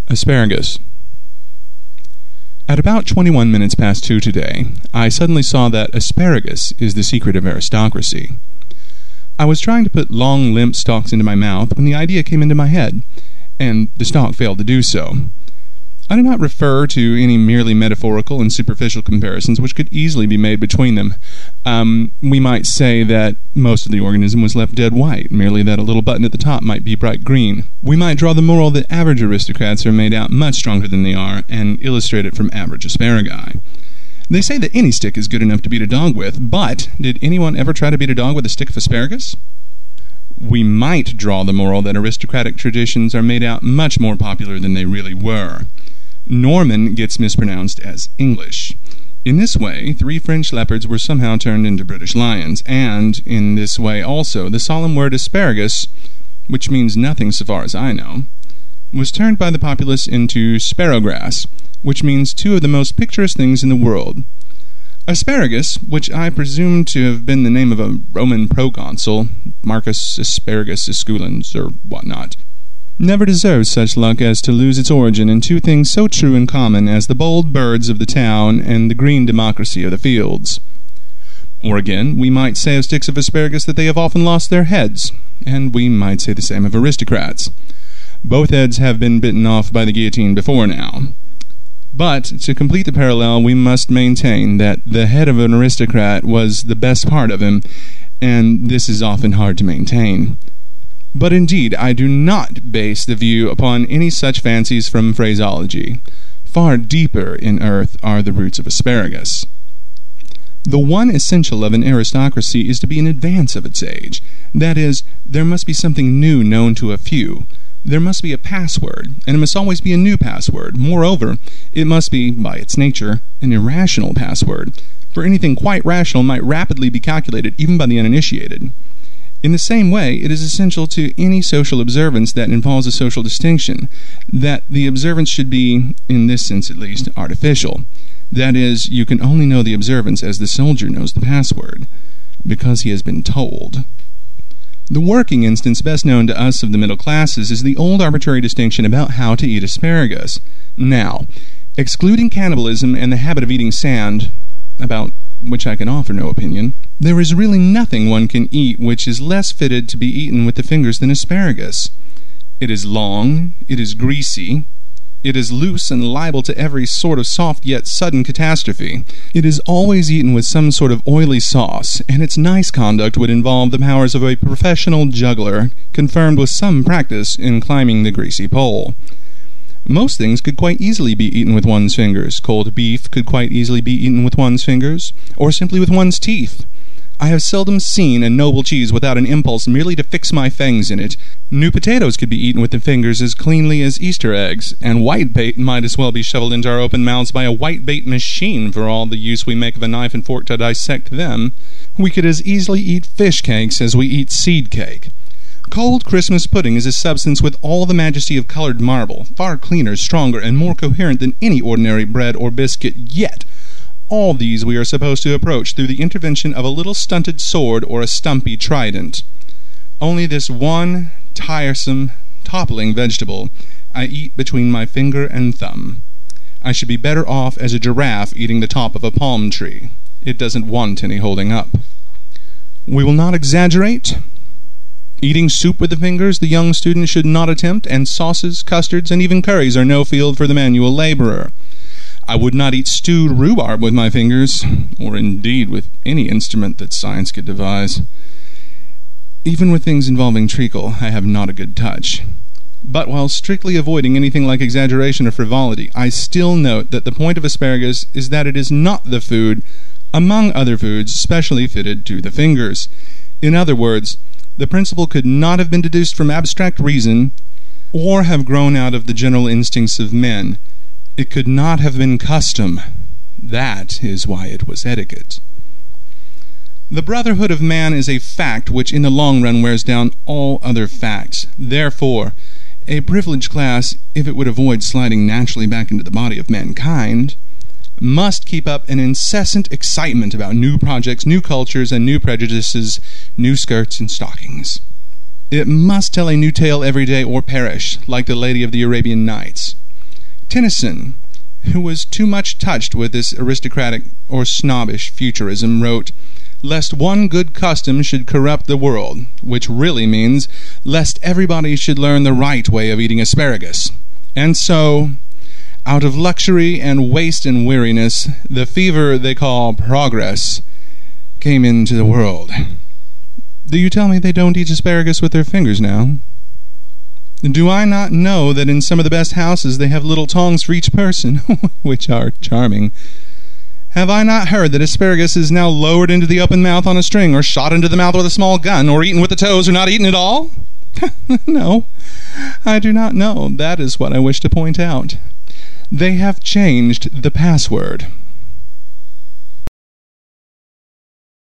Asparagus. At about 21 minutes past 2 today, I suddenly saw that asparagus is the secret of aristocracy. I was trying to put long, limp stalks into my mouth when the idea came into my head, and the stalk failed to do so. I do not refer to any merely metaphorical and superficial comparisons which could easily be made between them. We might say that most of the organism was left dead white, merely that a little button at the top might be bright green. We might draw the moral that average aristocrats are made out much stronger than they are, and illustrate it from average asparagi. They say that any stick is good enough to beat a dog with, but did anyone ever try to beat a dog with a stick of asparagus? We might draw the moral that aristocratic traditions are made out much more popular than they really were. Norman gets mispronounced as English. In this way, 3 French leopards were somehow turned into British lions, and in this way also the solemn word asparagus, which means nothing so far as I know, was turned by the populace into sparrowgrass, which means 2 of the most picturesque things in the world. Asparagus, which I presume to have been the name of a Roman proconsul, Marcus Asparagus Esculens, or whatnot, never deserves such luck as to lose its origin in 2 things so true and common as the bold birds of the town and the green democracy of the fields. Or again, we might say of sticks of asparagus that they have often lost their heads, and we might say the same of aristocrats. Both heads have been bitten off by the guillotine before now. But, to complete the parallel, we must maintain that the head of an aristocrat was the best part of him, and this is often hard to maintain. But indeed, I do not base the view upon any such fancies from phraseology. Far deeper in earth are the roots of asparagus. The one essential of an aristocracy is to be in advance of its age. That is, there must be something new known to a few. There must be a password, and it must always be a new password. Moreover, it must be, by its nature, an irrational password, for anything quite rational might rapidly be calculated even by the uninitiated. In the same way, it is essential to any social observance that involves a social distinction, that the observance should be, in this sense at least, artificial. That is, you can only know the observance as the soldier knows the password, because he has been told. The working instance best known to us of the middle classes is the old arbitrary distinction about how to eat asparagus. Now, excluding cannibalism and the habit of eating sand, about which I can offer no opinion, there is really nothing one can eat which is less fitted to be eaten with the fingers than asparagus. It is long, it is greasy, it is loose and liable to every sort of soft yet sudden catastrophe. It is always eaten with some sort of oily sauce, and its nice conduct would involve the powers of a professional juggler, confirmed with some practice in climbing the greasy pole. Most things could quite easily be eaten with one's fingers. Cold beef could quite easily be eaten with one's fingers, or simply with one's teeth. I have seldom seen a noble cheese without an impulse merely to fix my fangs in it. New potatoes could be eaten with the fingers as cleanly as Easter eggs, and whitebait might as well be shoveled into our open mouths by a whitebait machine for all the use we make of a knife and fork to dissect them. We could as easily eat fish cakes as we eat seed cake. Cold Christmas pudding is a substance with all the majesty of colored marble, far cleaner, stronger, and more coherent than any ordinary bread or biscuit, yet all these we are supposed to approach through the intervention of a little stunted sword or a stumpy trident. Only this one tiresome, toppling vegetable I eat between my finger and thumb. I should be better off as a giraffe eating the top of a palm tree. It doesn't want any holding up. We will not exaggerate. Eating soup with the fingers the young student should not attempt, and sauces, custards, and even curries are no field for the manual laborer. I would not eat stewed rhubarb with my fingers, or indeed with any instrument that science could devise. Even with things involving treacle, I have not a good touch. But while strictly avoiding anything like exaggeration or frivolity, I still note that the point of asparagus is that it is not the food, among other foods, specially fitted to the fingers. In other words, the principle could not have been deduced from abstract reason, or have grown out of the general instincts of men. It could not have been custom. That is why it was etiquette. The brotherhood of man is a fact which in the long run wears down all other facts. Therefore, a privileged class, if it would avoid sliding naturally back into the body of mankind, must keep up an incessant excitement about new projects, new cultures, and new prejudices, new skirts and stockings. It must tell a new tale every day or perish, like the Lady of the Arabian Nights. Tennyson, who was too much touched with this aristocratic or snobbish futurism, wrote, "Lest one good custom should corrupt the world," which really means lest everybody should learn the right way of eating asparagus. And so, out of luxury and waste and weariness, the fever they call progress came into the world. Do you tell me they don't eat asparagus with their fingers now? Do I not know that in some of the best houses they have little tongs for each person, which are charming? Have I not heard that asparagus is now lowered into the open mouth on a string, or shot into the mouth with a small gun, or eaten with the toes, or not eaten at all? No, I do not know. That is what I wish to point out. They have changed the password.